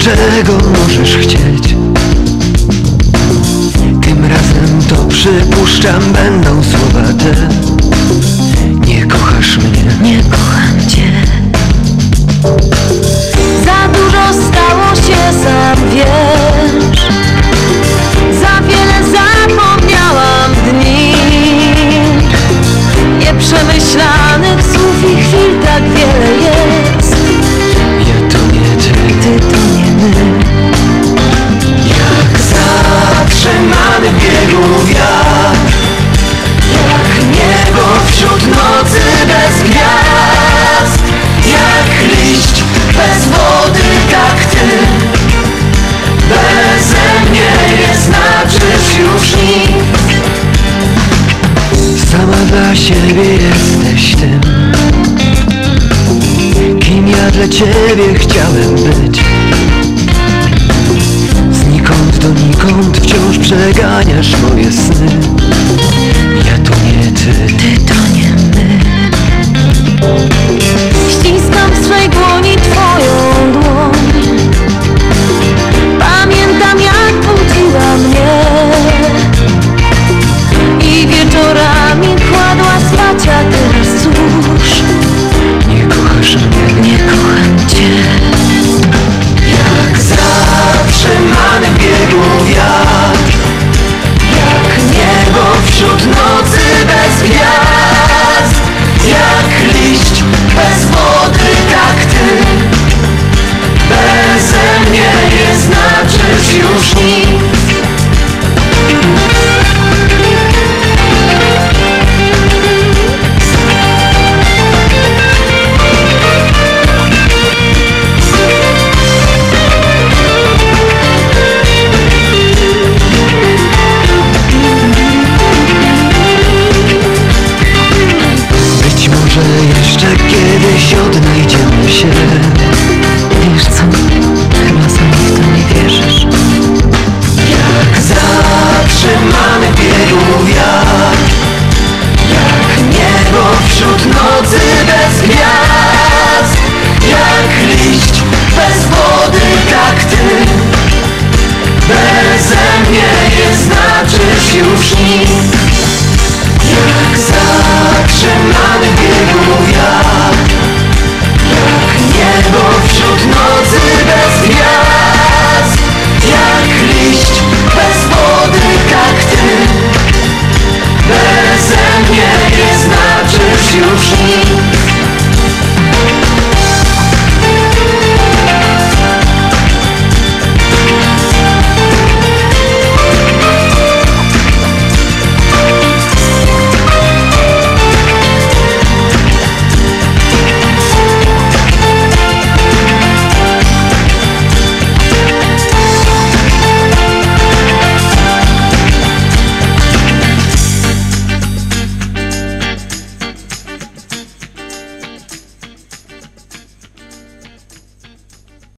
czego możesz chcieć. Tym razem to przypuszczam, będą słowa te: nie kochasz mnie, nie kocham cię. Za dużo stało się, sam wiesz. Za wiele zapomniałam dni, nieprzemyślanych słów i chwil tak wiele jest. ja to nie ty, Ty to nie my. jak zatrzymany w biegu wiatr, jak niebo wśród nocy bez gwiazd, jak liść bez wody, tak ty beze mnie nie znaczysz już nic. Sama dla siebie jesteś tym, kim ja dla ciebie chciałem być. Znikąd donikąd wciąż przeganiasz moje sny. Ja to nie ty, Ty to nie my. Ściskam w swej dłoni twoją dłoń. Pamiętam, jak budziła mnie i wieczorami kładła spać jak